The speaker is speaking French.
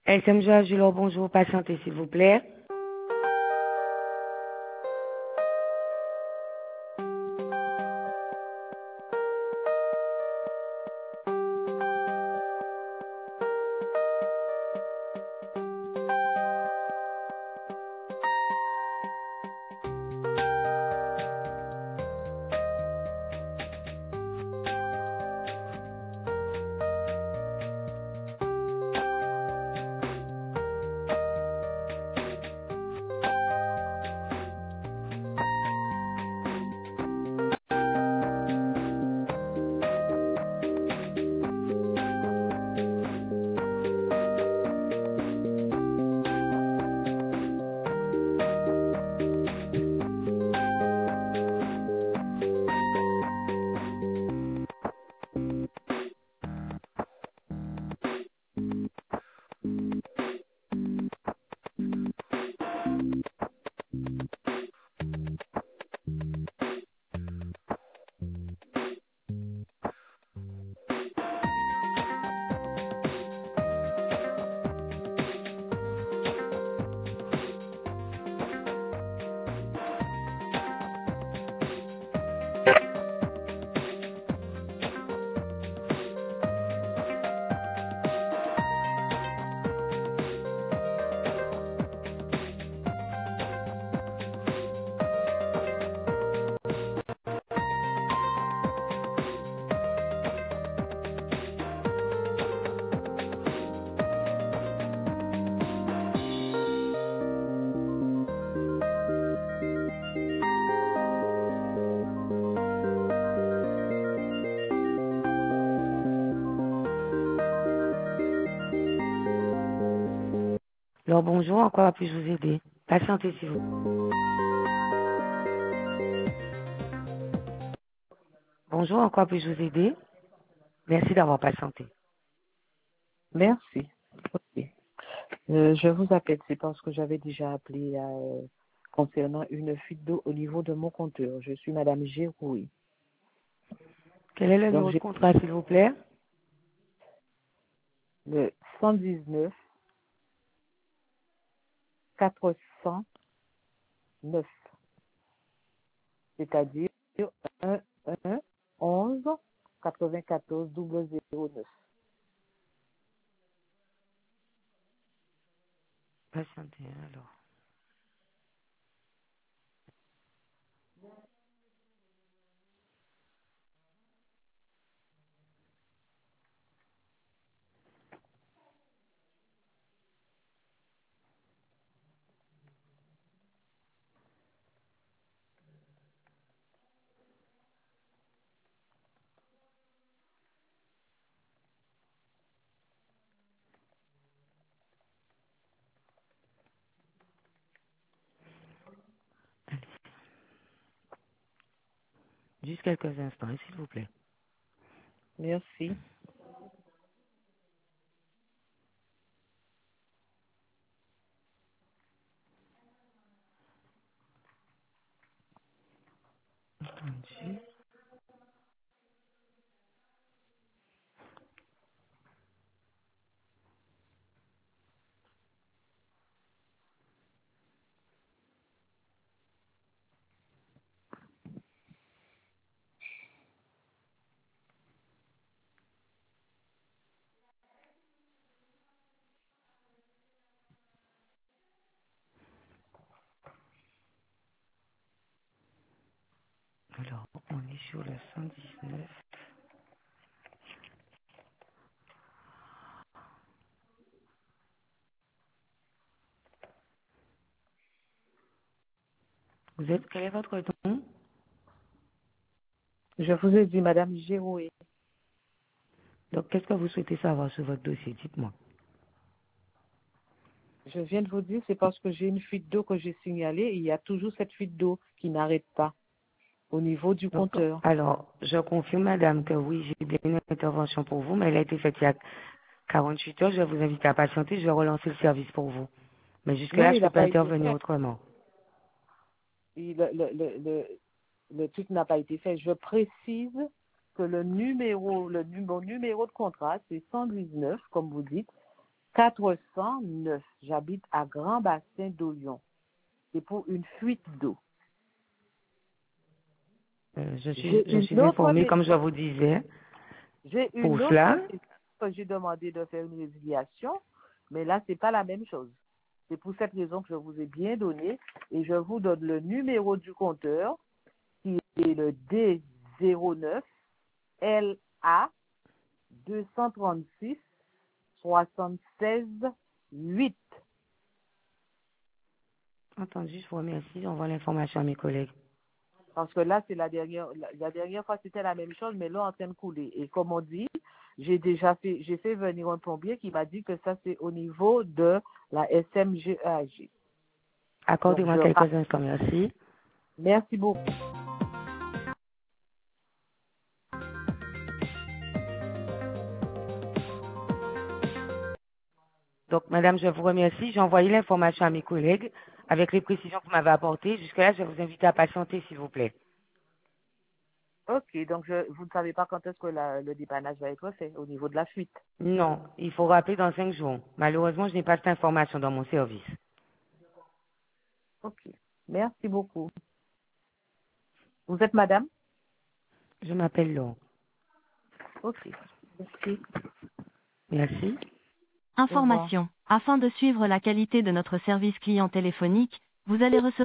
SM Joachim, bonjour, patientez s'il vous plaît. Alors bonjour, en quoi puis-je vous aider? Patientez s'il vous plaît. Bonjour, en quoi puis-je vous aider? Merci d'avoir patienté. Merci. Ok. Je vous appelle, c'est parce que j'avais déjà appelé concernant une fuite d'eau au niveau de mon compteur. Je suis Madame Géroué. Quel est le Donc numéro de j'ai contrat s'il vous plaît? le 119 409, c'est-à-dire 1 1 11 94 009. Patientez alors. Juste quelques instants, s'il vous plaît. Merci. Alors, on est sur le 119. Vous êtes, quel est votre nom? Je vous ai dit Madame Géroué. Donc, qu'est-ce que vous souhaitez savoir sur votre dossier? Dites-moi. Je viens de vous dire, c'est parce que j'ai une fuite d'eau que j'ai signalée et il y a toujours cette fuite d'eau qui n'arrête pas au niveau du Donc, compteur. alors, je confirme, madame, que oui, j'ai bien une intervention pour vous, mais elle a été faite il y a 48 heures. Je vais vous inviter à patienter. Je vais relancer le service pour vous. Mais Non, jusque-là, je il ne peux n'a pas pas été intervenir fait. autrement. Le truc n'a pas été fait. Je précise que mon numéro de contrat, c'est 119, comme vous dites, 409. J'habite à Grand Bassin d'Olion. C'est pour une fuite d'eau. Je suis informée, comme je vous disais, J'ai pour une autre cela. maison que j'ai demandé de faire une résiliation, mais là, c'est pas la même chose. C'est pour cette raison que je vous ai bien donné et je vous donne le numéro du compteur qui est le D09 LA 236 76 8. Entendu, je vous remercie. J'envoie l'information à mes collègues. Parce que là, c'est la dernière fois, c'était la même chose, mais là, en train de couler. Et comme on dit, j'ai fait venir un plombier qui m'a dit que ça, c'est au niveau de la SMGEAG. Accordez-moi quelques instants, merci. Merci beaucoup. Donc, madame, je vous remercie. J'ai envoyé l'information à mes collègues avec les précisions que vous m'avez apportées. Jusque-là, je vais vous inviter à patienter, s'il vous plaît. OK, donc vous ne savez pas quand est-ce que le dépannage va être fait au niveau de la fuite. Non, il faut rappeler dans 5 jours. Malheureusement, je n'ai pas cette information dans mon service. OK. Merci beaucoup. Vous êtes madame? Je m'appelle Laure. OK. Merci. Merci. Information. Afin de suivre la qualité de notre service client téléphonique, vous allez recevoir